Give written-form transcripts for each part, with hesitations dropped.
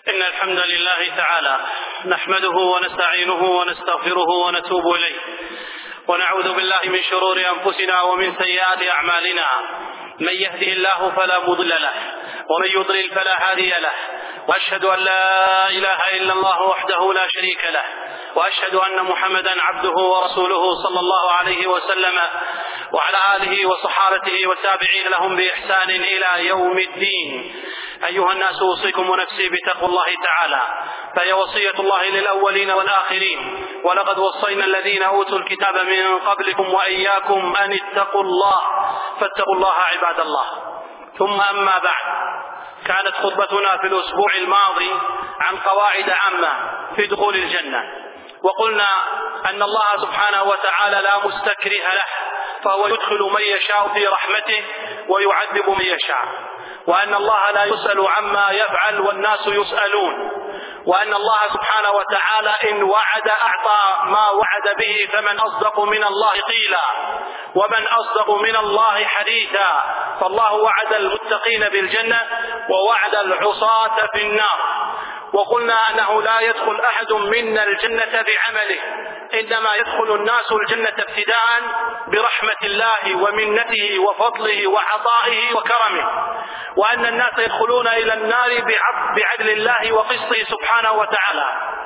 إن الحمد لله تعالى نحمده ونستعينه ونستغفره ونتوب إليه، ونعوذ بالله من شرور أنفسنا ومن سيئات أعمالنا. من يهده الله فلا مضل له، ومن يضلل فلا هادي له، وأشهد أن لا إله إلا الله وحده لا شريك له، وأشهد أن محمدا عبده ورسوله صلى الله عليه وسلم وعلى آله وصحابته والتابعين لهم بإحسان إلى يوم الدين. أيها الناس، أوصيكم ونفسي بتقوى الله تعالى، فهي وصية الله للأولين والآخرين، ولقد وصينا الذين أوتوا الكتاب من قبلكم وإياكم أن اتقوا الله، فاتقوا الله عباد الله. ثم أما بعد، كانت خطبتنا في الأسبوع الماضي عن قواعد عامة في دخول الجنة، وقلنا أن الله سبحانه وتعالى لا مستكره له، فهو يدخل من يشاء في رحمته ويعذب من يشاء، وأن الله لا يسأل عما يفعل والناس يسألون، وأن الله سبحانه وتعالى إن وعد أعطى ما وعد به، فمن أصدق من الله قيلا ومن أصدق من الله حديثا. فالله وعد المتقين بالجنة ووعد العصاة في النار. وقلنا أنه لا يدخل أحد منا الجنة بعمله، إنما يدخل الناس الجنة ابتداء برحمة الله ومنته وفضله وعطائه وكرمه، وأن الناس يدخلون إلى النار بعدل الله وقسطه سبحانه وتعالى.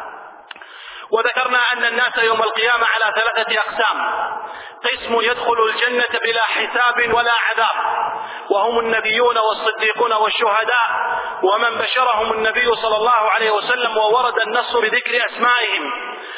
وذكرنا أن الناس يوم القيامة على 3 أقسام: قسم يدخل الجنة بلا حساب ولا عذاب، وهم النبيون والصديقون والشهداء، ومن بشرهم النبي صلى الله عليه وسلم وورد النص بذكر أسمائهم،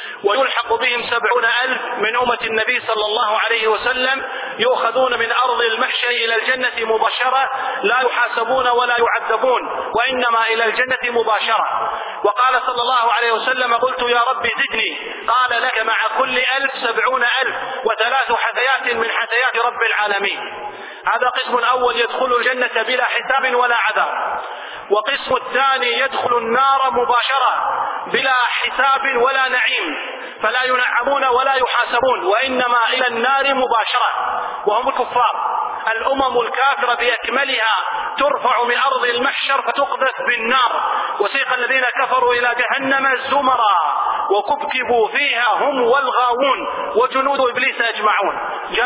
ويلحق بهم 70,000 من أمة النبي صلى الله عليه وسلم، يؤخذون من أرض المحشر إلى الجنة مباشرة، لا يحاسبون ولا يعذبون، وإنما إلى الجنة مباشرة. وقال صلى الله عليه وسلم: قلت يا رب زدني، قال: لك مع كل 1000 70,000 و3 حثيات من حثيات رب العالمين. هذا قسم الأول يدخل الجنة بلا حساب ولا عذاب. وقسم الثاني يدخل النار مباشرة بلا حساب ولا نعيم، فلا ينعمون ولا يحاسبون، وإنما إلى النار مباشرة، وهم الكفار. الأمم الكافرة بأكملها ترفع من أرض المحشر فتقذف بالنار. وسيق الذين كفروا إلى جهنم زمرا وكبكبوا فيها هم والغاوون وجنود إبليس أجمعون.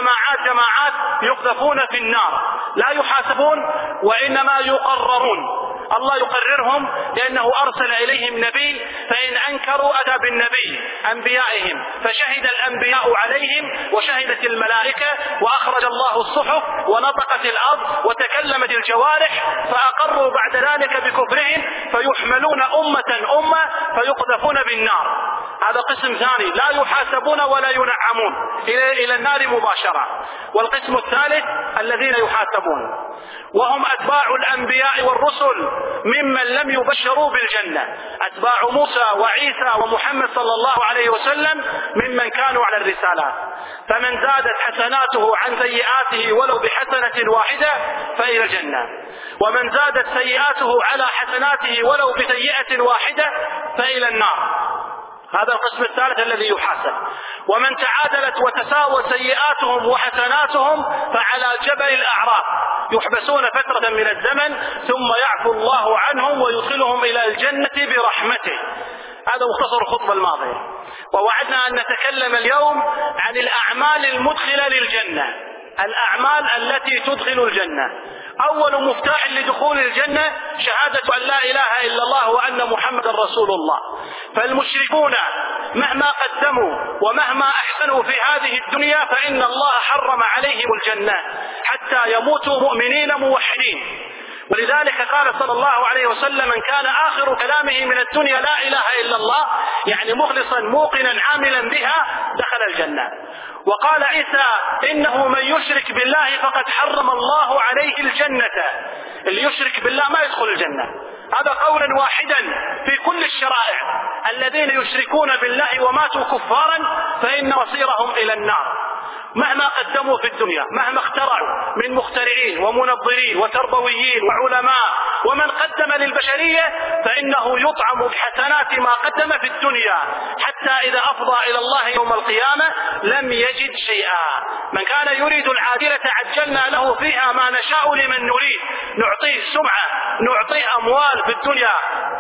جماعات يقذفون في النار، لا يحاسبون وإنما يقررون. الله يقررهم لأنه أرسل إليهم نبي، فإن أنكروا أتى بالنبي أنبيائهم، فشهد الأنبياء عليهم وشهدت الملائكة، وأخرج الله الصحف ونطقت الأرض وتكلمت الجوارح، فأقروا بعد ذلك بكفرهم، فيحملون أمة فيقذفون بالنار. هذا قسم ثاني، لا يحاسبون ولا ينعمون، إلى النار مباشرة. والقسم الثالث الذين يحاسبون، وهم أتباع الأنبياء والرسل ممن لم يبشروا بالجنة، أتباع موسى وعيسى ومحمد صلى الله عليه وسلم ممن كانوا على الرسالات. فمن زادت حسناته عن سيئاته ولو بحسنة واحدة فإلى الجنة، ومن زادت سيئاته على حسناته ولو بسيئة واحدة فإلى النار. هذا القسم الثالث الذي يحاسب. ومن تعادلت وتساوى سيئاتهم وحسناتهم فعلى جبل الأعراف يحبسون فترة من الزمن، ثم يعفو الله عنهم ويدخلهم إلى الجنة برحمته. هذا مختصر الخطبة الماضية. ووعدنا أن نتكلم اليوم عن الأعمال المدخلة للجنة، الأعمال التي تدخل الجنة. أول مفتاح لدخول الجنة شهادة أن لا إله إلا الله وأن محمد رسول الله. فالمشركون مهما قدموا ومهما أحسنوا في هذه الدنيا فإن الله حرم عليهم الجنة حتى يموتوا مؤمنين موحدين. ولذلك قال صلى الله عليه وسلم: من كان آخر كلامه من الدنيا لا إله إلا الله، يعني مخلصا موقنا عاملا بها، دخل الجنة. وقال عيسى: إنه من يشرك بالله فقد حرم الله عليه الجنة. اللي يشرك بالله ما يدخل الجنة. هذا قولا واحدا في كل الشرائع. الذين يشركون بالله وماتوا كفارا فإن مصيرهم إلى النار، مهما قدموا في الدنيا، مهما اخترعوا من مخترعين ومنظرين وتربويين وعلماء، ومن قدم للبشرية فإنه يطعم بحسنات ما قدم في الدنيا، حتى إذا أفضى إلى الله يوم القيامة لم يجد شيئا. من كان يريد العاجلة عجلنا له فيها ما نشاء لمن نريد، نعطيه سمعة، نعطيه أموال في الدنيا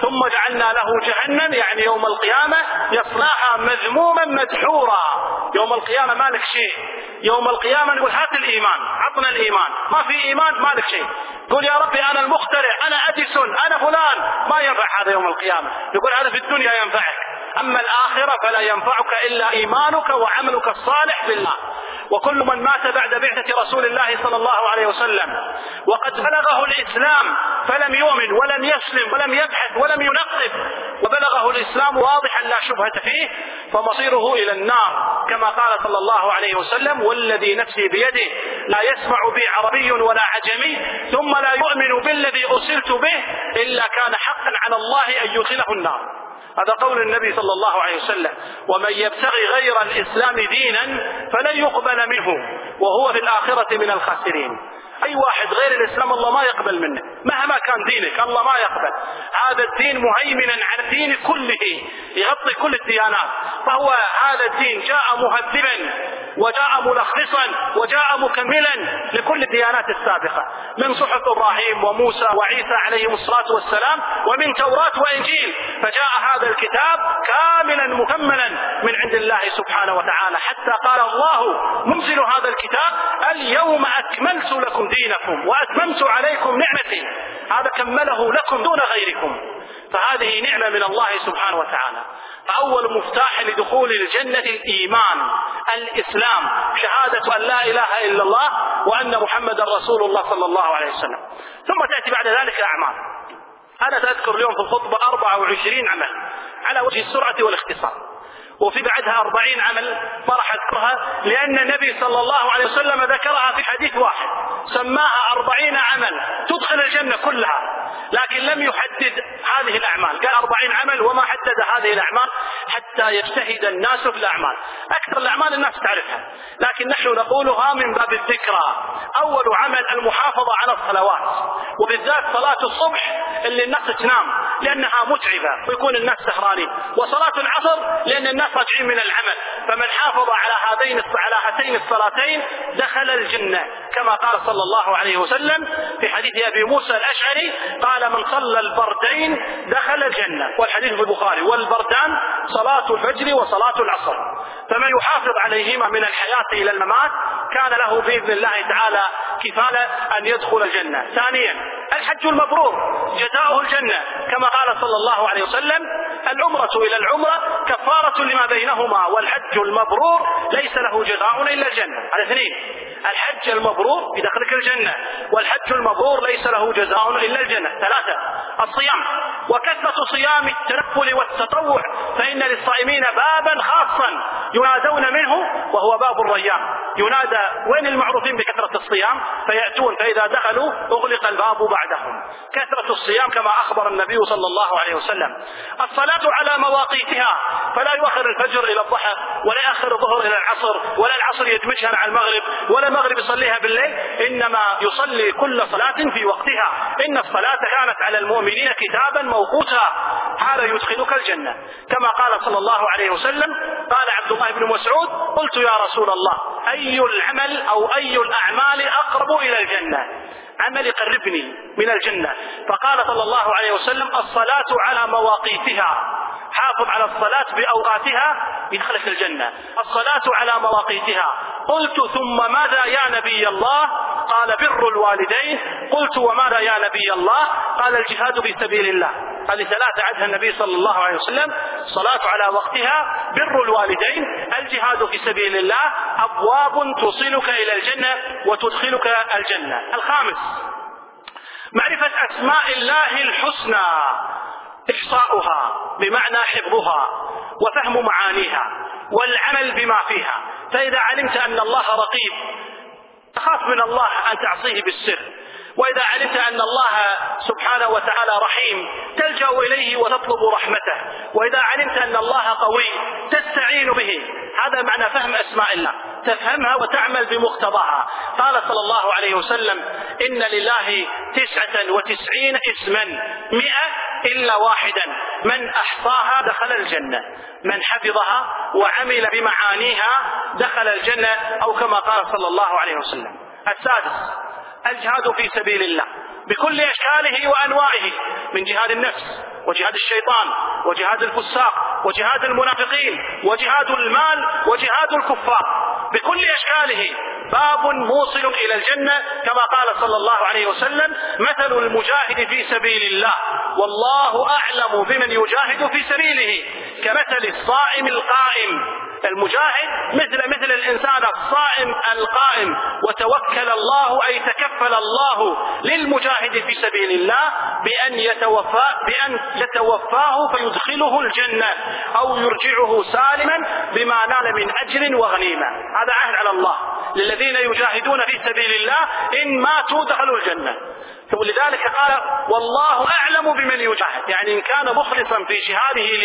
ثم جعلنا له جهنم، يعني يوم القيامة يصلاها مذموما مدحورا. يوم القيامة مالك شيء، يوم القيامة نقول هات الإيمان، عطنا الإيمان، ما في إيمان مالك شيء. قول يا ربي أنا المخترع، أنا أديسون، أنا فلان، ما ينفع هذا يوم القيامة. يقول هذا في الدنيا ينفعك، أما الآخرة فلا ينفعك إلا إيمانك وعملك الصالح بالله. وكل من مات بعد بعثة رسول الله صلى الله عليه وسلم وقد بلغه الإسلام فلم يؤمن ولم يسلم ولم يبحث ولم ينقب، وبلغه الإسلام واضحا لا شبهة فيه، فمصيره إلى النار، كما قال صلى الله عليه وسلم: والذي نفسي بيده لا يسمع بي عربي ولا عجمي ثم لا يؤمن بالذي أرسلت به إلا كان حقا على الله أن يدخله النار. هذا قول النبي صلى الله عليه وسلم: ومن يبتغي غير الإسلام دينا فلن يقبل منه وهو في الآخرة من الخاسرين. أي واحد غير الإسلام الله ما يقبل منه، مهما كان دينك الله ما يقبل. هذا الدين مهيمنا على الدين كله، يغطي كل الديانات، فهو هذا الدين جاء مهذبا وجاء ملخصا وجاء مكملا لكل الديانات السابقة، من صحف إبراهيم وموسى وعيسى عليهم الصلاة والسلام، ومن توراة وإنجيل، فجاء هذا الكتاب كاملا مكملا من عند الله سبحانه وتعالى، حتى قال الله منزل هذا الكتاب: اليوم أكملت لكم دينكم وأتممت عليكم نعمتي. هذا كمله لكم دون غيركم، فهذه نعمة من الله سبحانه وتعالى. فأول مفتاح لدخول الجنة الإيمان، الإسلام، شهادة أن لا إله إلا الله وأن محمدا رسول الله صلى الله عليه وسلم. ثم تأتي بعد ذلك الأعمال. أنا سأذكر اليوم في الخطبة 24 عمل على وجه السرعة والاختصار، وفي بعدها 40 عمل ما راح أذكرها، لأن النبي صلى الله عليه وسلم ذكرها في حديث واحد سماها 40 عمل تدخل الجنة كلها، لكن لم يحدد هذه الأعمال، قال 40 عمل وما حدد هذه الأعمال حتى يجتهد الناس في الأعمال. أكثر الأعمال الناس تعرفها، لكن نحن نقولها من باب الذكرى. أول عمل المحافظة على الصلوات، وبالذات صلاة الصبح اللي الناس تنام لأنها متعبة ويكون الناس سهرانين، وصلاة العصر لأن الناس راجعين من العمل، فمن حافظ على هاتين الصلاتين دخل الجنة، كما قال صلى الله عليه وسلم في حديث أبي موسى الأشعري قال: من صلى البردين دخل الجنة، والحديث في البخاري، والبردان صلاة الفجر وصلاة العصر، فمن يحافظ عليهما من الحياة إلى الممات كان له بإذن الله تعالى كفالة أن يدخل الجنة. ثانيا الحج المبرور جزاؤه الجنة، كما قال صلى الله عليه وسلم: العمرة إلى العمرة كفارة لما بينهما، والحج المبرور ليس له جزاء إلا الجنة. على اثنين، الحج المبرور يدخلك الجنة، والحج المبرور ليس له جزاء إلا الجنة. ثلاثة الصيام، وكثرة صيام التنفل والتطوع، فإن للصائمين بابا خاصا ينادون منه وهو باب الريان، ينادى وين المعروفين بكثرة الصيام فيأتون، فإذا دخلوا أغلق الباب بعدهم. كثرة الصيام كما أخبر النبي صلى الله عليه وسلم. الصلاة على مواقيتها، فلا يؤخر الفجر إلى الضحى، ولا يؤخر الظهر إلى العصر، ولا العصر يدمجها مع المغرب، ولا المغرب يصليها بالليل، إنما يصلي كل صلاة في وقتها. إن الصلاة كانت على المؤمنين كتابا موقوتا، هذا يدخلك الجنة، كما قال صلى الله عليه وسلم. قال عبد الله بن مسعود: قلت يا رسول الله أي العمل أو أي الأعمال أقرب إلى الجنة؟ عمل يقربني من الجنة، فقال صلى الله عليه وسلم: الصلاة على مواقيتها، حافظ على الصلاة بأوقاتها يدخلك الجنة. الصلاة على مواقيتها. قلت: ثم ماذا يا نبي الله؟ قال: بر الوالدين. قلت: وماذا يا نبي الله؟ قال: الجهاد في سبيل الله. هذه ثلاثة عدها النبي صلى الله عليه وسلم: صلاة على وقتها، بر الوالدين، الجهاد في سبيل الله، أبواب توصلك إلى الجنة وتدخلك الجنة. الخامس معرفة أسماء الله الحسنى، إحصاؤها بمعنى حفظها وفهم معانيها والعمل بما فيها. فإذا علمت أن الله رقيب تخاف من الله أن تعصيه بالسر، وإذا علمت أن الله سبحانه وتعالى رحيم تلجأ إليه وتطلب رحمته، وإذا علمت أن الله قوي تستعين به. هذا معنى فهم أسماء الله، تفهمها وتعمل بمقتضاها. قال صلى الله عليه وسلم: إن لله 99 اسما 100 إلا واحدا، من أحصاها دخل الجنة، من حفظها وعمل بمعانيها دخل الجنة، أو كما قال صلى الله عليه وسلم. السادس الجهاد في سبيل الله بكل أشكاله وأنواعه، من جهاد النفس وجهاد الشيطان وجهاد الفساق وجهاد المنافقين وجهاد المال وجهاد الكفار بكل أشكاله، باب موصل إلى الجنة، كما قال صلى الله عليه وسلم: مثل المجاهد في سبيل الله والله أعلم بمن يجاهد في سبيله كمثل الصائم القائم. المجاهد مثل الإنسان الصائم القائم، وتوكل الله أي تكفل الله للمجاهد في سبيل الله بأن يتوفاه فيدخله الجنة أو يرجعه سالما بما نال من أجر وغنيمة. هذا عهد على الله للذين يجاهدون في سبيل الله، إن ماتوا دخلوا الجنة. ولذلك قال: والله أعلم بمن يجاهد، يعني إن كان مخلصا في جهاده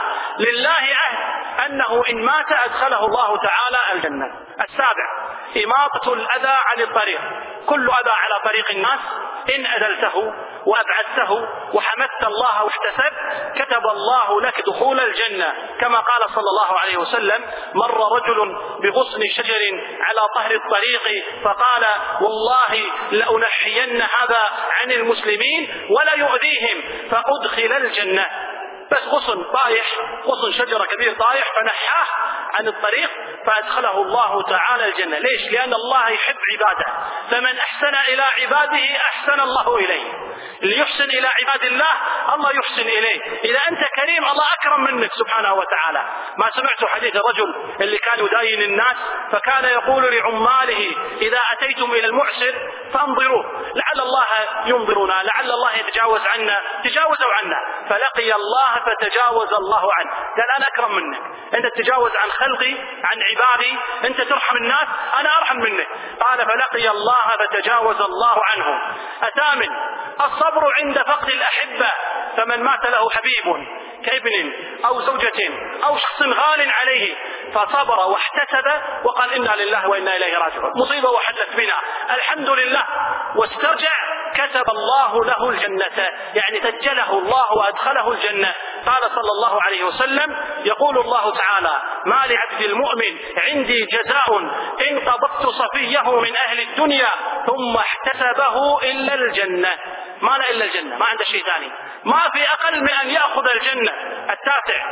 لله عهد أنه إن مات أدخله الله تعالى الجنة. السابع: إماطة الأذى عن الطريق. كل أذى على طريق الناس إن أذلته وأبعدته وحمدت الله واحتسبت كتب الله لك دخول الجنة، كما قال صلى الله عليه وسلم: مر رجل بغصن شجر على طهر الطريق فقال: والله لأنحين هذا عن المسلمين ولا يؤذيهم فأدخل الجنة. بس غصن طايح، غصن شجرة كبير طايح فنحاه عن الطريق فأدخله الله تعالى الجنة. ليش؟ لأن الله يحب عباده، فمن أحسن إلى عباده أحسن الله إليه. اللي يحسن إلى عباد الله الله يحسن إليه. إذا أنت كريم الله أكرم منك سبحانه وتعالى. ما سمعت حديث الرجل اللي كان يداين الناس فكان يقول لعماله: إذا أتيتم إلى المعسر فانظروه لعل الله ينظرنا، لعل الله يتجاوز عنا، تجاوزوا عنا. فلقي الله فتجاوز الله عنه. قال: أنا أكرم منك، أنت تتجاوز عن خلقي عن عبادي، أنت ترحم الناس، أنا أرحم منك. قال: فلقي الله فتجاوز الله عنه. الثامن: الصبر عند فقد الأحبة. فمن مات له حبيب كابن أو زوجة أو شخص غال عليه فصبر واحتسب وقال: إنا لله وإنا إليه راجعون، مصيبة وحدث بنا، الحمد لله، واسترجع، كتب الله له الجنة، يعني سجله الله وأدخله الجنة. قال صلى الله عليه وسلم: يقول الله تعالى: ما لعبد المؤمن عندي جزاء إن قبضت صفيه من أهل الدنيا ثم احتسبه إلا الجنة. ما لا إلا الجنة، ما عنده شيء ثاني، ما في أقل من أن يأخذ الجنة. التاسع: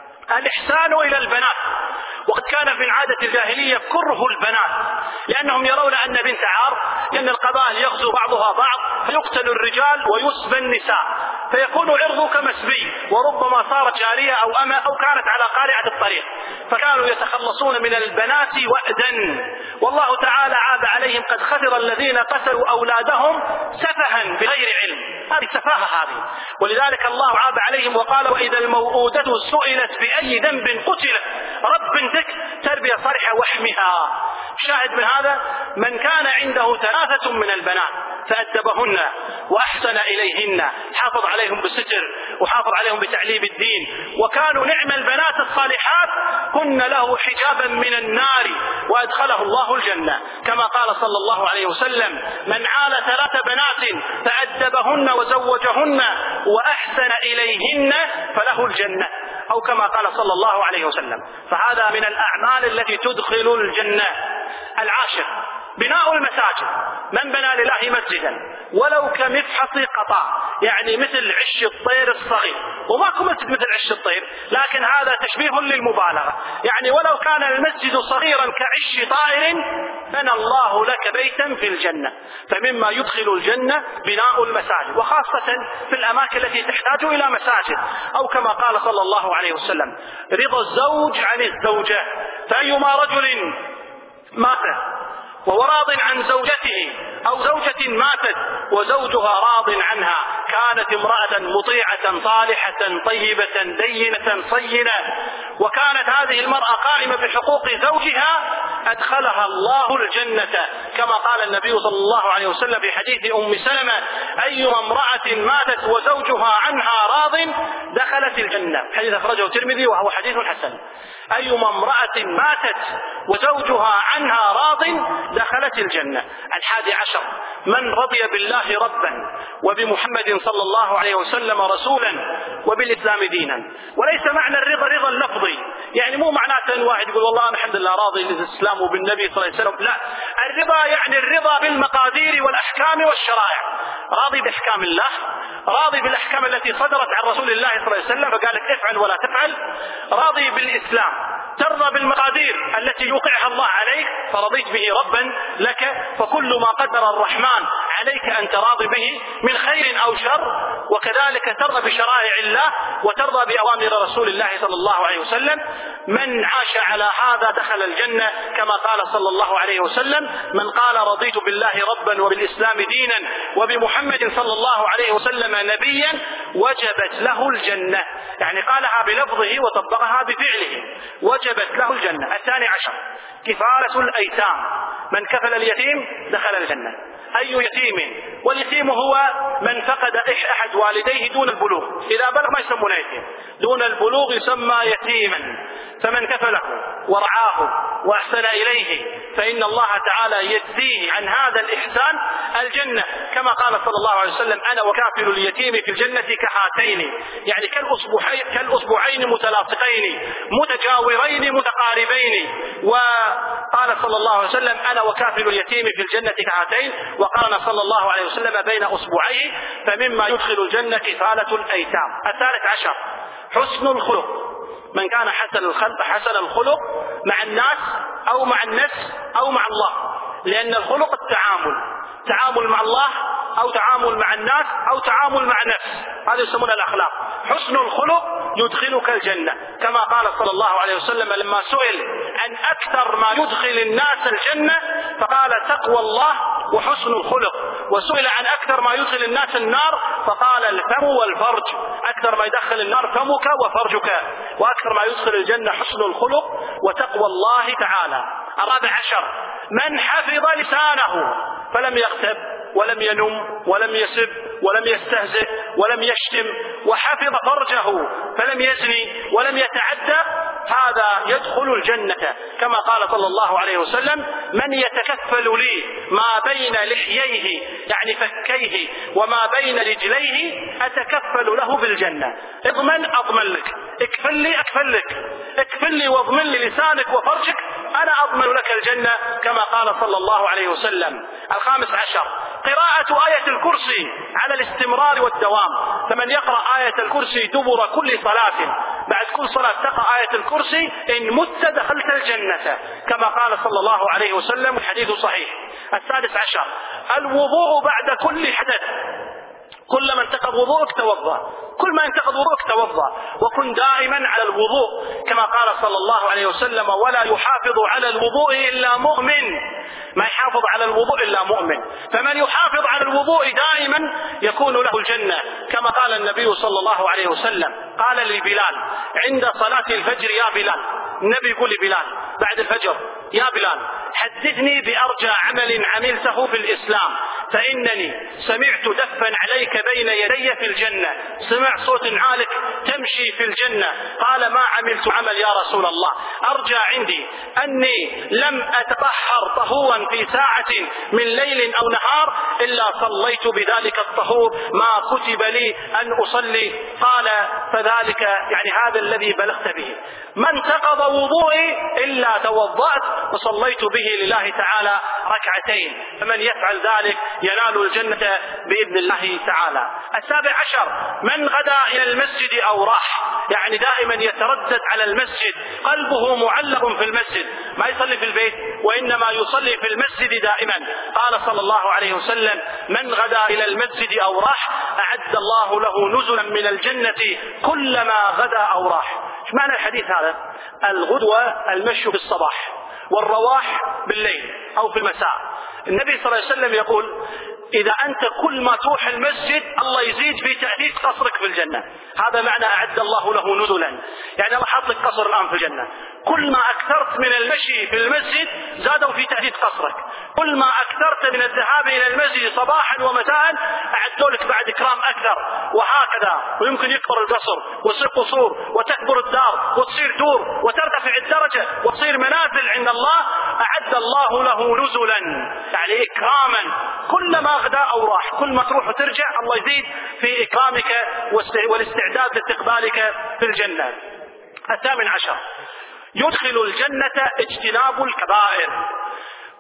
الإحسان إلى البنات. وقد كان في العادة الجاهلية كره البنات، لأنهم يرون أن بنت عار، لأن القبائل يغزو بعضها بعض فيقتل الرجال ويسبى النساء، فيكون عرضه كمسبي، وربما صارت جارية أو أمة أو كانت على قارعة الطريق، فكانوا يتخلصون من البنات وأدا. والله تعالى عاب عليهم: قد خسر الذين قتلوا أولادهم سفها بغير علم. هذه سفاهة هذه. ولذلك الله عاب عليهم وقال: وإذا الموءودة سئلت بأي ذنب قتلت رب بنتك تربية صرح وحمها. شاهد من هذا: من كان عنده 3 من البنات فأدبهن وأحسن إليهن، حافظ عليهم بالستر وحافظ عليهم بتعليم الدين، وكانوا نعم البنات الصالحات، كن له حجابا من النار وأدخله الله الجنة، كما قال صلى الله عليه وسلم: من عال 3 بنات فأدبهن وزوجهن وأحسن إليهن فله الجنة، أو كما قال صلى الله عليه وسلم. فهذا من الأعمال التي تدخل الجنة. العاشر: بناء المساجد. من بنى لله مسجدا ولو كمفحص قطع، يعني مثل عش الطير الصغير، وماكو مسجد مثل عش الطير، لكن هذا تشبيه للمبالغة، يعني ولو كان المسجد صغيرا كعش طائر بنى الله لك بيتا في الجنة. فمما يدخل الجنة بناء المساجد، وخاصة في الأماكن التي تحتاج إلى مساجد، أو كما قال صلى الله عليه وسلم: رضا الزوج عن الزوجة. فأيما رجل مات وهو راض عن زوجته أو زوجة ماتت وزوجها راض عنها، كانت امرأة مطيعة صالحة طيبة دينة صينة، وكانت هذه المرأة قائمة بحقوق زوجها، أدخلها الله الجنة، كما قال النبي صلى الله عليه وسلم في حديث أم سلمة: أيما امرأة ماتت وزوجها عنها راض دخلت الجنة. حديث أخرجه الترمذي وهو حديث حسن. أيما امرأة ماتت وزوجها عنها راض دخلت الجنة. 11: من رضي بالله ربا وبمحمد صلى الله عليه وسلم رسولا وبالإسلام دينا. وليس معنى الرضا رضا اللفظي، يعني مو معناته أن واحد يقول والله أنا الحمد لله راضي بالإسلام وبالنبي صلى الله عليه وسلم، لا، الرضا يعني الرضا بالمقادير والأحكام والشرائع، راضي بأحكام الله، راضي بالأحكام التي صدرت عن رسول الله صلى الله عليه وسلم فقال لك افعل ولا تفعل، راضي بالإسلام، ترضى بالمقادير التي يوقعها الله عليك فرضيت به ربا لك، فكل ما قدر الرحمن عليك أنت راضي به من خير أو شر، وكذلك ترضى بشرائع الله وترضى بأوامر رسول الله صلى الله عليه وسلم. من عاش على هذا دخل الجنة كما قال صلى الله عليه وسلم: من قال رضيت بالله ربا وبالإسلام دينا وبمحمد صلى الله عليه وسلم نبيا وجبت له الجنة، يعني قالها بلفظه وطبقها بفعله، وجبت له الجنة. 12 كفالة الأيتام، من كفل اليتيم دخل الجنة. أي يتيم؟ واليتيم هو من فقد أحد والديه دون البلوغ، إذا بلغ ما يسمونه يتيم، دون البلوغ يسمى يتيما، فمن كفله ورعاه وأحسن إليه فإن الله تعالى يجزيه عن هذا الإحسان الجنة، كما قال صلى الله عليه وسلم: أنا وكافل اليتيم في الجنة كهاتين، يعني كالأصبعين متلاصقين متجاورين متقاربين. وقال صلى الله عليه وسلم: أنا وكافل اليتيم في الجنة كهاتين، وقال صلى الله عليه وسلم: بين أصبعيه، فمما يدخل الجنة كفالة الأيتام. 13 حسن الخلق، من كان حسن الخلق مع الناس أو مع النفس أو مع الله، لأن الخلق تعامل مع الله أو تعامل مع الناس أو تعامل مع نفس، هذا يسمونه الأخلاق. حسن الخلق يدخلك الجنة، كما قال صلى الله عليه وسلم لما سئل عن أكثر ما يدخل الناس الجنة فقال: تقوى الله وحسن الخلق. وسئل عن أكثر ما يدخل الناس النار فقال: الفم والفرج، أكثر ما يدخل النار فمك وفرجك، وأكثر ما يدخل الجنة حسن الخلق وتقوى الله تعالى. 14 من حفظ لسانه فلم يغتب ولم ينم ولم يسب ولم يستهزئ ولم يشتم، وحفظ فرجه فلم يزني ولم يتعدى، هذا يدخل الجنة، كما قال صلى الله عليه وسلم: من يتكفل لي ما بين لحييه يعني فكيه وما بين رجليه أتكفل له بالجنة. اضمن أضمن لك، اكفل لي أكفل لك، اكفل لي واضمن لي لسانك وفرجك، أنا أضمن لك الجنة، كما قال صلى الله عليه وسلم. 15 قراءة آية الكرسي على الاستمرار والدوام، فمن يقرأ آية الكرسي دبر كل صلاة، بعد كل صلاة تقرأ آية الكرسي إن مت دخلت الجنة، كما قال صلى الله عليه وسلم، الحديث صحيح. 16 الوضوء بعد كل حدث، كل ما انتقض وضوءك توضأ، كل ما انتقض وضوءك توضأ، وكن دائما على الوضوء، كما قال صلى الله عليه وسلم: ولا يحافظ على الوضوء إلا مؤمن، ما يحافظ على الوضوء إلا مؤمن، فمن يحافظ على الوضوء دائما يكون له الجنة، كما قال النبي صلى الله عليه وسلم، قال لبلال عند صلاة الفجر: يا بلال، النبي يقول لبلال بعد الفجر: يا بلال حدثني بأرجى عمل عملته في الإسلام، فإنني سمعت دفا عليك بين يدي في الجنة، سمع صوت عالك تمشي في الجنة. قال: ما عملت عمل يا رسول الله، أرجى عندي أني لم أتطهر طهورا في ساعة من ليل أو نهار إلا صليت بذلك الطهور ما كتب لي أن أصلي. قال: فذلك يعني هذا الذي بلغت به، ما انتقض وضوئي إلا توضأت وصليت به لله تعالى ركعتين، فمن يفعل ذلك ينال الجنة بإذن الله تعالى. 17 من غدا إلى المسجد أو راح، يعني دائما يتردد على المسجد، قلبه معلق في المسجد، ما يصلي في البيت وإنما يصلي في المسجد دائما. قال صلى الله عليه وسلم: من غدا إلى المسجد أو راح أعد الله له نزلا من الجنة كلما غدا أو راح. ايش معنى الحديث هذا؟ الغدوة المشي في الصباح، والرواح بالليل أو في المساء. النبي صلى الله عليه وسلم يقول: إذا أنت كل ما تروح المسجد الله يزيد في تأديب قصرك في الجنة، هذا معنى أعد الله له نزلا، يعني الله حاط لك قصر الآن في الجنة، كل ما أكثرت من المشي في المسجد زادوا في تأديب قصرك، كل ما أكثرت من الذهاب إلى المسجد صباحا ومساء أعدوا لك بعد إكرام أكثر، وهكذا. ويمكن يكبر القصر ويصير قصور وتكبر الدار وتصير دور وترتفع الدرجة وتصير منازل عند الله، أعد الله له نزلا يعني إكراما، كلما غدا أو راح، كل ما تروح وترجع الله يزيد في إكرامك والاستعداد لاستقبالك في الجنة. 18 يدخل الجنة اجتناب الكبائر،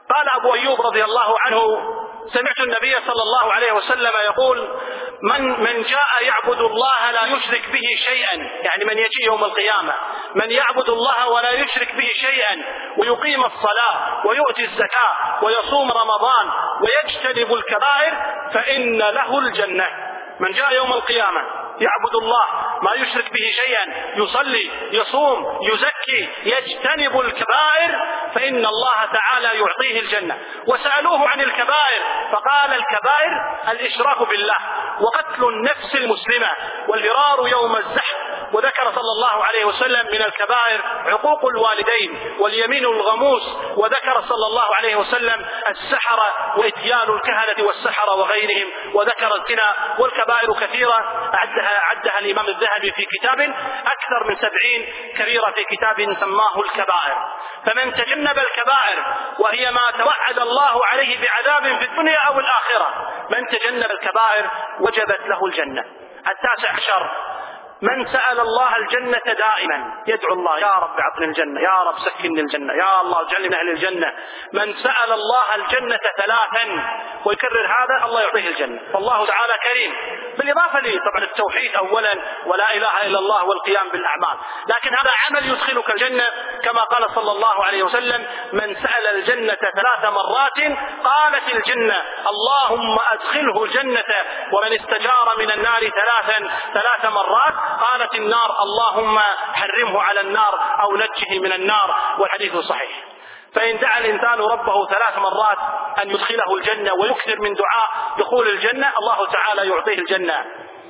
قال أبو أيوب رضي الله عنه: سمعت النبي صلى الله عليه وسلم يقول: من جاء يعبد الله لا يشرك به شيئا، يعني من يجي يوم القيامة من يعبد الله ولا يشرك به شيئا ويقيم الصلاة ويؤتي الزكاة ويصوم رمضان ويجتنب الكبائر فإن له الجنة. من جاء يوم القيامة يعبد الله ما يشرك به شيئا، يصلي يصوم يزكي يجتنب الكبائر، فإن الله تعالى يعطيه الجنة. وسألوه عن الكبائر فقال: الكبائر الإشراك بالله وقتل النفس المسلمة والفرار يوم الزحف. وذكر صلى الله عليه وسلم من الكبائر عقوق الوالدين واليمين الغموس، وذكر صلى الله عليه وسلم السحرة وإتيان الكهنة والسحرة وغيرهم، وذكر الزنا، والكبائر كثيرة عدها الإمام الذهبي في كتاب أكثر من 70 كبيرة في كتاب سماه الكبائر. فمن تجنب الكبائر وهي ما توعد الله عليه بعذاب في الدنيا أو الآخرة، من تجنب الكبائر وجبت له الجنة. 19 من سأل الله الجنة دائما يدعو الله: يا رب أعطني الجنة، يا رب سكنني الجنة، يا الله اجعلني من أهل الجنة. من سأل الله الجنة 3 ويكرر هذا الله يعطيه الجنة. فالله تعالى كريم، بالإضافة لي طبعا التوحيد أولا ولا إله إلا الله والقيام بالأعمال، لكن هذا عمل يدخلك الجنة، كما قال صلى الله عليه وسلم: من سأل الجنة 3 مرات قالت الجنة اللهم أدخله الجنة، ومن استجار من النار 3 مرات قالت النار اللهم حرمه على النار أو نجه من النار. والحديث صحيح. فإن دعا الإنسان ربه 3 مرات أن يدخله الجنة ويكثر من دعاء دخول الجنة، الله تعالى يعطيه الجنة.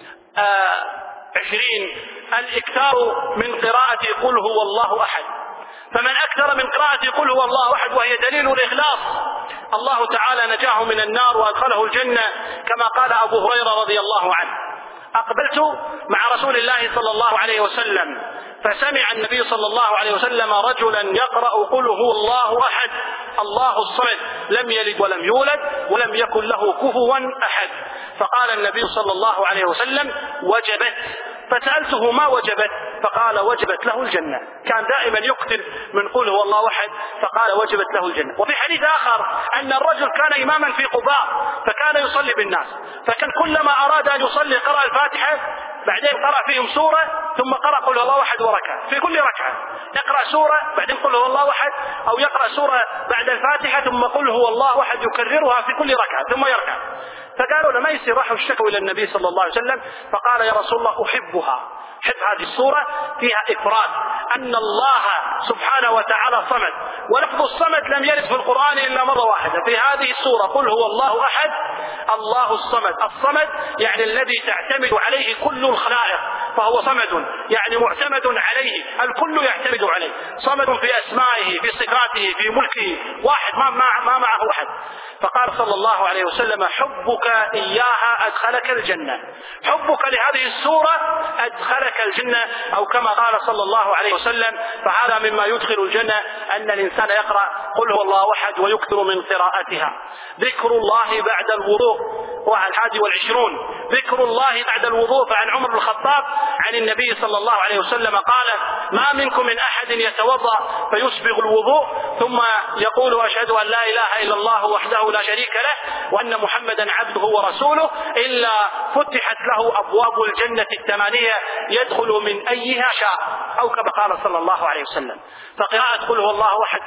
20 الإكثار من قراءة قل هو الله أحد. فمن أكثر من قراءة قل هو الله أحد وهي دليل الإخلاص، الله تعالى نجاه من النار وأدخله الجنة، كما قال أبو هريرة رضي الله عنه: أقبلت مع رسول الله صلى الله عليه وسلم فسمع النبي صلى الله عليه وسلم رجلا يقرأ قل هو الله أحد الله الصمد لم يلد ولم يولد ولم يكن له كفوا أحد. فقال النبي صلى الله عليه وسلم: وجبت. فسألته: ما وجبت؟ فقال: وجبت له الجنة. كان دائما يكثر من قل هو الله أحد، فقال: وجبت له الجنة. وفي حديث آخر أن الرجل كان إماما في قباء فكان يصلي بالناس، فكان كلما أراد أن يصلي قرأ الفاتحة، بعدين قرأ فيهم سورة، ثم قرأ قل هو الله أحد وركع. في كل ركعة يقرأ سورة بعدين قل هو الله أحد، أو يقرأ سورة بعد الفاتحة ثم قل هو الله أحد، يكررها في كل ركعة ثم يركع. فقالوا له: ما يصير؟ راحوا اشتكوا إلى النبي صلى الله عليه وسلم، فقال: يا رسول الله أحبها، حب هذه السورة، فيها إفراد أن الله سبحانه وتعالى صمد، ولفظ الصمد لم يرد في القرآن إلا مرة واحدة في هذه السورة: قل هو الله أحد الله الصمد. الصمد يعني الذي تعتمد عليه كل الخلائق، فهو صمد يعني معتمد عليه، الكل يعتمد عليه، صمد في أسمائه في صفاته في ملكه، واحد ما معه أحد. فقال صلى الله عليه وسلم: حبك إياها أدخلك الجنة، حبك لهذه السورة أدخلك الجنة، أو كما قال صلى الله عليه وسلم: فهذا مما يدخل الجنة أن الإنسان يقرأ قل هو الله أحد ويكثر من قراءتها. ذكر الله بعد الوضوء، وعن 21 ذكر الله بعد الوضوء. فعن عمر بن الخطاب عن النبي صلى الله عليه وسلم قال: ما منكم من أحد يتوضأ فيسبغ الوضوء ثم يقول: أشهد أن لا إله إلا الله وحده لا شريك له وأن محمدا عبده ورسوله، إلا فتحت له أبواب الجنة 8 يدخل من أيها شاء، أو كما قال صلى الله عليه وسلم. فقراءة قل هو الله أحد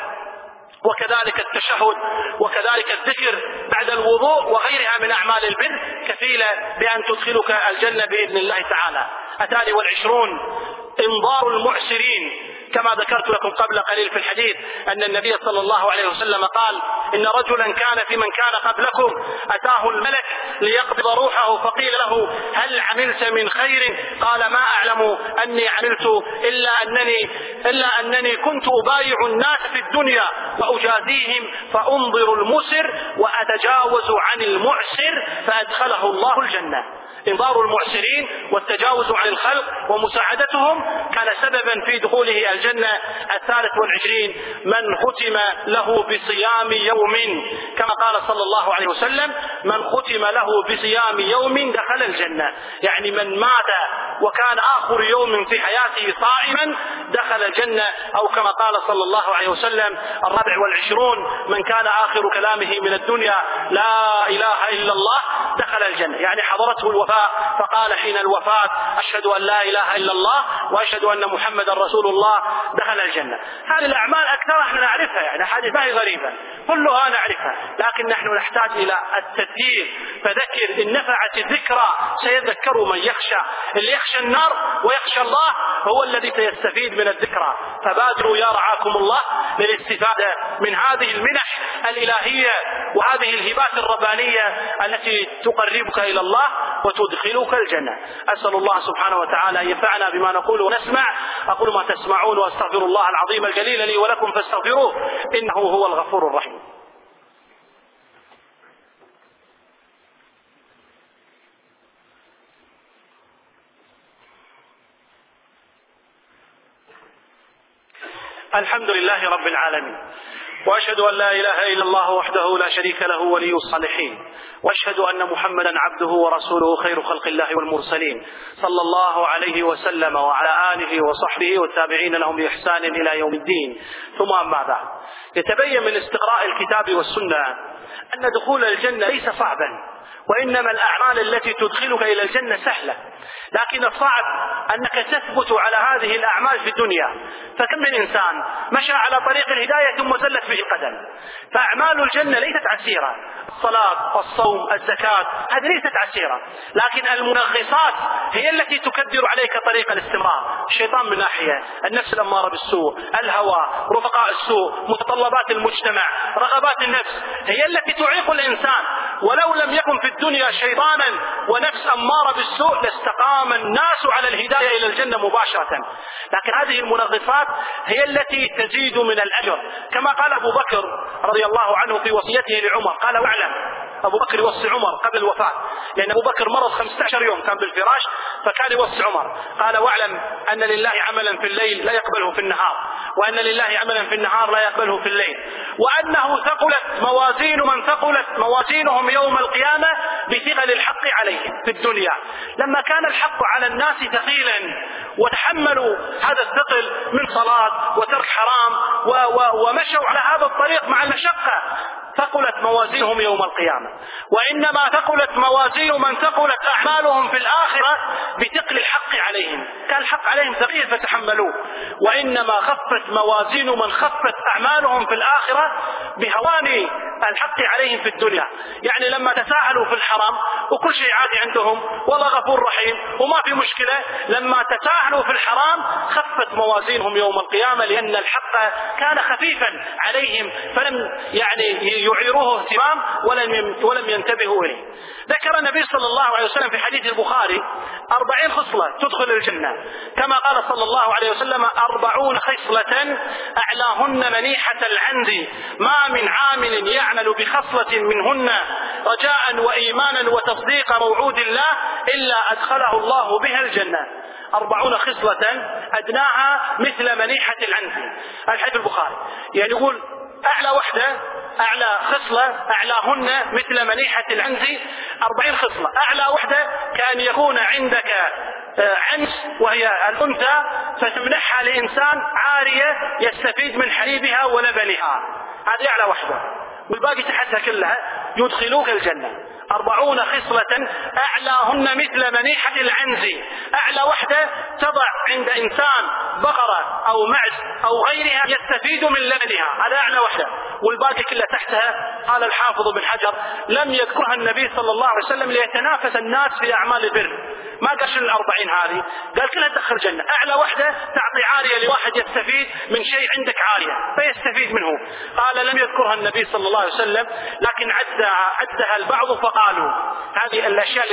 وكذلك التشهد وكذلك الذكر بعد الوضوء وغيرها من أعمال البر كفيلة بأن تدخلك الجنة بإذن الله تعالى. 22 إنظار المعسرين. كما ذكرت لكم قبل قليل في الحديث أن النبي صلى الله عليه وسلم قال: إن رجلا كان في من كان قبلكم أتاه الملك ليقبض روحه فقيل له: هل عملت من خير؟ قال: ما أعلم أني عملت إلا أنني كنت أبايع الناس في الدنيا وأجازيهم فأنظر المسر وأتجاوز عن المعسر فأدخله الله الجنة. إنظار المعسرين والتجاوز عن الخلق ومساعدتهم كان سببا في دخوله الجنة. 23 من ختم له بصيام يوم، كما قال صلى الله عليه وسلم من ختم له بصيام يوم دخل الجنة، يعني من مات وكان آخر يوم في حياته صائما دخل الجنة، أو كما قال صلى الله عليه وسلم 24 من كان آخر كلامه من الدنيا لا إله إلا الله دخل الجنة، يعني حضرته الوفاة فقال حين الوفاة أشهد أن لا إله إلا الله وأشهد أن محمدا رسول الله دخل الجنة. هذه الأعمال أكثر احنا نعرفها، يعني حديث ما هي غريبة كلها نعرفها، لكن نحن نحتاج إلى التذكير. فذكر إن نفعت الذكرى سيذكر من يخشى، اللي يخشى النار ويخشى الله هو الذي سيستفيد من الذكرى. فبادروا يا رعاكم الله للاستفادة من هذه المنح الإلهية وهذه الهبات الربانية التي تقربك إلى الله وتدخلك الجنة. أسأل الله سبحانه وتعالى أن ينفعنا بما نقول ونسمع. أقول ما تسمعون وأستغفر الله العظيم الجليل لي ولكم فاستغفروه إنه هو الغفور الرحيم. الحمد لله رب العالمين، وأشهد أن لا إله إلا الله وحده لا شريك له ولي الصالحين، وأشهد أن محمدا عبده ورسوله خير خلق الله والمرسلين، صلى الله عليه وسلم وعلى آله وصحبه والتابعين لهم بإحسان إلى يوم الدين. ثم أما بعد، يتبين من استقراء الكتاب والسنة أن دخول الجنة ليس صعبا، وإنما الأعمال التي تدخلك إلى الجنة سهلة، لكن الصعب أنك تثبت على هذه الأعمال في الدنيا. فكم من إنسان مشى على طريق الهداية ثم زلت به القدم. فأعمال الجنة ليست عسيرة، الصلاة والصوم الزكاة هذه ليست عسيرة، لكن المنغصات هي التي تكدر عليك طريق الاستمرار. الشيطان من ناحية، النفس الأمارة بالسوء، الهوى، رفقاء السوء، متطلبات المجتمع، رغبات النفس هي التي تعيق الإنسان. ولو لم يكن في الدنيا شيطانا ونفس أمارة بالسوء لاستقام الناس على الهداية إلى الجنة مباشرة، لكن هذه المنغصات هي التي تزيد من الأجر. كما قال أبو بكر رضي الله عنه في وصيته لعمر، قال واعلم، أبو بكر يوصي عمر قبل الوفاة، لأن أبو بكر مرض 15 يوم كان بالفراش، فكان يوصي عمر قال واعلم أن لله عملا في الليل لا يقبله في النهار، وأن لله عملا في النهار لا يقبله في الليل، وأنه ثقلت موازين من ثقلت موازينهم يوم القيامة بثقل الحق عليهم في الدنيا. لما كان الحق على الناس ثقيلا وتحملوا هذا الثقل من صلاة وترك حرام ومشوا على هذا الطريق مع المشقة، ثقلت موازينهم يوم القيامة. وإنما ثقلت موازين من ثقلت أعمالهم في الآخرة بثقل الحق عليهم، كان الحق عليهم ثقيل فتحملوه، وإنما خفت موازين من خفت أعمالهم في الآخرة بهوان الحق عليهم في الدنيا. يعني لما تساهلوا في الحرام وكل شيء عادي عندهم والله غفور رحيم وما في مشكلة، لما تساهلوا في الحرام خفت موازينهم يوم القيامة، لأن الحق كان خفيفا عليهم فلم يعيروه اهتمام ولم ينتبهوا إليه. ذكر النبي صلى الله عليه وسلم في حديث البخاري 40 خصلة تدخل الجنة، كما قال صلى الله عليه وسلم 40 خصلة أعلاهن منيحة العنز، ما من عامل يعمل بخصلة منهن رجاء وإيمانا وتصديق موعود الله إلا أدخله الله بها الجنة. 40 خصلة أدناها مثل منيحة العنز. الحديث البخاري يعني يقول أعلى وحدة، أعلى خصلة أعلاهن مثل منيحة العنز 40 خصلة. أعلى وحدة كان يكون عندك عنز وهي الأنثى فتمنحها لإنسان عارية يستفيد من حليبها ولبنها، هذه أعلى وحدة، والباقي تحتها كلها يدخلوك الجنة. 40 خصلة أعلاهن مثل منيحة العنز، أعلى وحدة تضع عند إنسان بقرة أو معز أو غيرها يستفيد من لبنها، هذا أعلى وحدة، والباقي كله تحتها. قال الحافظ بن حجر لم يذكرها النبي صلى الله عليه وسلم ليتنافس الناس في أعمال البر، ما قال شنو 40 هذه، قال كلها تدخل الجنة. أعلى وحدة تعطي عارية لواحد يستفيد من شيء عندك عارية فيستفيد منه، قال لم يذكرها النبي صلى الله عليه وسلم، لكن عدها البعض فقالوا هذه الأشياء اللي تحت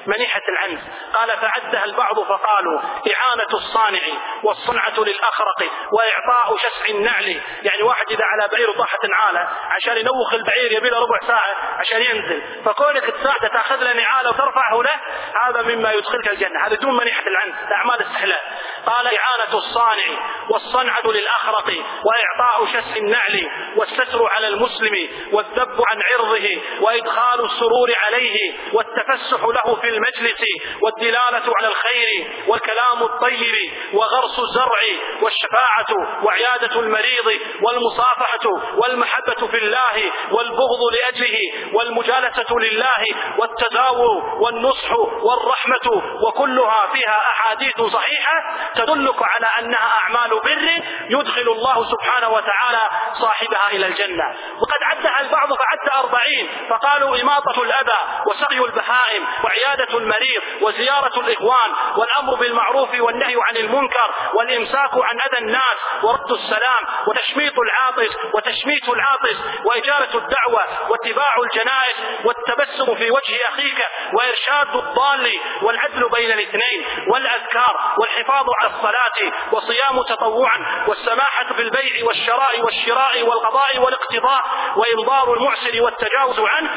منيحة العنز. قال فعدها البعض فقالوا إعانة الصانع والصنعة للأخرق وإعطاء شسع النعل. يعني واحد إذا على بعير طاحة عالة عشان ينوخ البعير يبي له ربع ساعة عشان ينزل، فكونك تساعده تأخذ له نعاله وترفعه له، هذا مما يدخلك الجنة، هذا دون منيحة العنز، الأعمال السهلة. قال إعانة الصانع والصنعة للأخرق وإعطاء شسع النعل والستر على المسلم والذب عن عرضه وإدخال السرور عليه والتفسح له في المجلس والدلالة على الخير والكلام الطيب وغرس الزرع والشفاعة وعيادة المريض والمصافحة والمحبة في الله والبغض لأجله والمجالسة لله والتداور والنصح والرحمة، وكلها فيها أحاديث صحيحة تدلك على أنها أعمال بر يدخل الله سبحانه وتعالى صاحبها إلى الجنة. وقد عدها البعض فعد 40 فقالوا إماطة الأذى وسقي البهائم وعيادة المريض وزيارة الإخوان والأمر بالمعروف والنهي عن المنكر والإمساك عن أذى الناس ورد السلام وتشميت العاطس وإجابة الدعوة واتباع الجنائز والتبسم في وجه أخيك وإرشاد الضال والعدل بين الاثنين والأذكار والحفاظ على الصلاة وصيام تطوعا والسماحة في البيع والشراء والقضاء والاقتضاء وإنظار المعسر والتجاوز عنه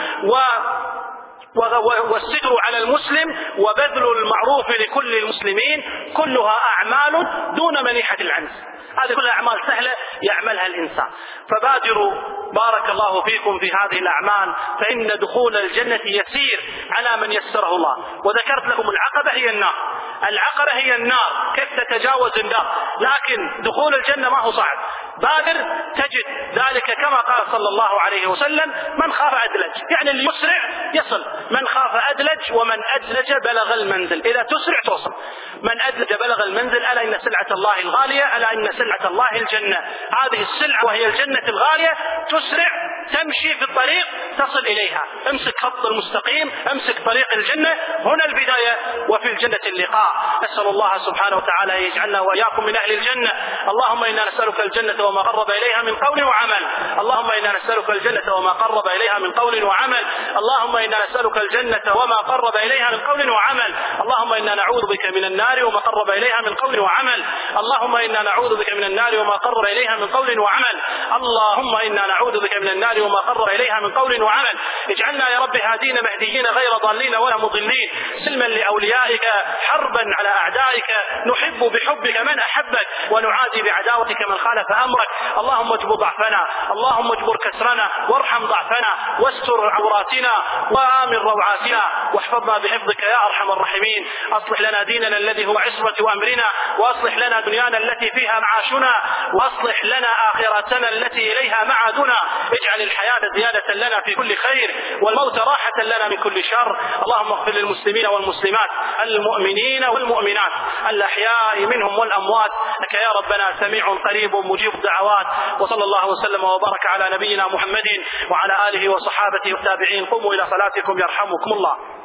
والستر على المسلم وبذل المعروف لكل المسلمين، كلها أعمال دون منيحة العنز. هذه كلها أعمال سهلة يعملها الإنسان. فبادروا بارك الله فيكم في هذه الأعمال، فإن دخول الجنة يسير على من يسره الله. وذكرت لكم العقبة هي النار، العقبة هي النار، كيف تتجاوز النار، لكن دخول الجنة ما هو صعب. بادر تجد ذلك كما قال صلى الله عليه وسلم من خاف أدلج، يعني اللي يسرع يصل، من خاف أدلج ومن أدلج بلغ المنزل. إذا تسرع توصل، من أدلج بلغ المنزل. ألا إن سلعة الله الغالية، ألا إن سلعة الله الجنة. هذه السلعة وهي الجنة الغالية، تسرع تمشي في الطريق تصل إليها. امسك خط المستقيم، امسك طريق الجنة، هنا البداية وفي الجنة اللقاء. نسأل الله سبحانه وتعالى يجعلنا وإياكم من أهل الجنة. اللهم إنا نسألك الجنة وما قرب إليها من قول وعمل. اللهم إنا نسألك الجنة وما قرب إليها من قول وعمل. اللهم إنا نسألك الجنة وما قرب إليها من قول وعمل. اللهم إنا نعوذ بك من النار وما قرب إليها من قول وعمل. اللهم إنا نعوذ بك من النار وما قرب إليها من قول وعمل. اللهم إنا نعوذ بك من النار وما قرب إليها من قول وعمل. اجعلنا يا رب هادين مهديين غير ضالين ولا مضلين، سلما لأوليائك حربا على أعدائك، نحب بحبك من أحبك ونعادي بعداوتك من خالف أمرك. اللهم اجبر ضعفنا، اللهم اجبر كسرنا، وارحم ضعفنا، واستر عوراتنا، وآمن روعاتنا، واحفظنا بحفظك يا أرحم الراحمين. أصلح لنا ديننا الذي هو عصمة أمرنا، وأصلح لنا دنيانا التي فيها معاشنا، وأصلح لنا آخرتنا التي إليها معادنا. اجعل الحياة زيادة لنا في كل خير والموت راحة لنا من كل شر. اللهم اغفر للمسلمين والمسلمات، المؤمنين والمؤمنات، الأحياء منهم والأموات، لك يا ربنا سميع قريب مجيب الدعوات. وصلى الله وسلم وبارك على نبينا محمد وعلى آله وصحابته والتابعين. قوموا إلى صلاتكم يرحمكم الله.